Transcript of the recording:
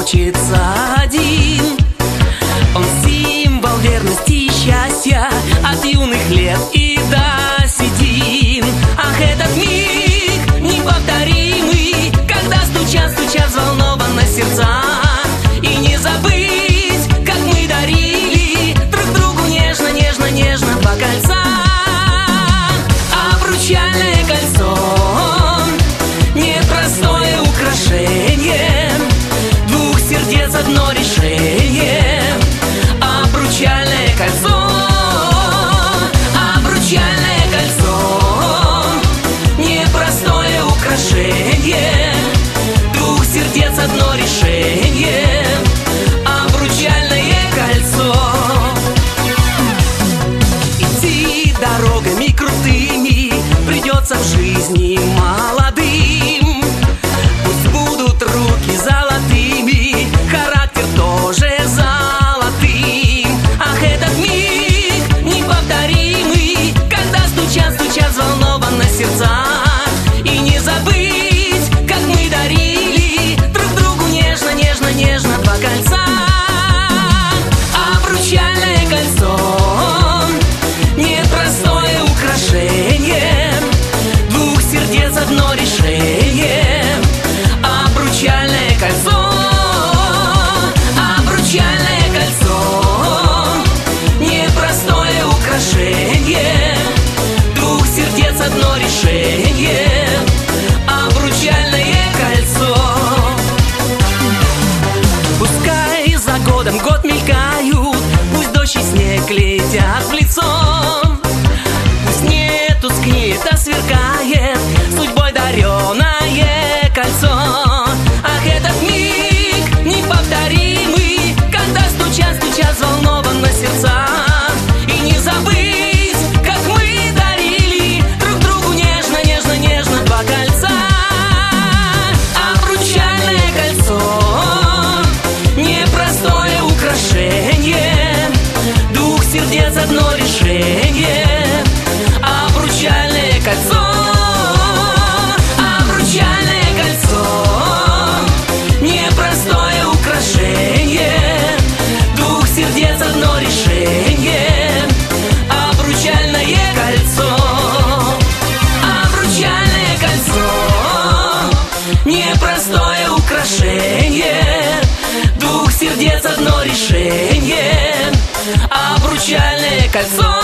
крутится один. Он символ верности и счастья от юных лет и до седин. Ах, этот миг неповторимый, когда стучат взволнованно сердца. И не забыть, как мы дарили друг другу нежно, нежно, нежно два кольца. Обручальное кольцо — непростое украшение, двух сердец одно решение. Обручальное кольцо, обручальное кольцо — непростое украшение, двух сердец одно решение. Обручальное кольцо. Идти дорогами крутыми придется в жизни молодым. Пусть будут руки золотыми, характер тоже золотым. Ах, этот миг неповторимый, когда стучат взволнованно сердца. И не забыть, как мы дарили друг другу нежно, нежно, нежно два кольца. Обручальное кольцо — непростое украшение, двух сердец одно решение. Обручальное кольцо, обручальное кольцо — непростое украшение, двух сердец одно решение. Обручальное кольцо. Пускай за годом год мелькают, пусть дождь и снег летят в лицо. Пусть не тускнеет, а сверкает судьбой дареное кольцо. Ах, этот миг неповторимый, когда стучат взволнованно сердца. И не забыть, как мы дарили друг другу нежно, нежно, нежно два кольца. Обручальное кольцо — непростое украшение, двух сердец одно решение. Обручальное кольцо, обручальное кольцо — непростое украшение, двух сердец одно решение. Обручальное кольцо, обручальное кольцо — непростое украшение, двух сердец одно решение. Обручальное кольцо.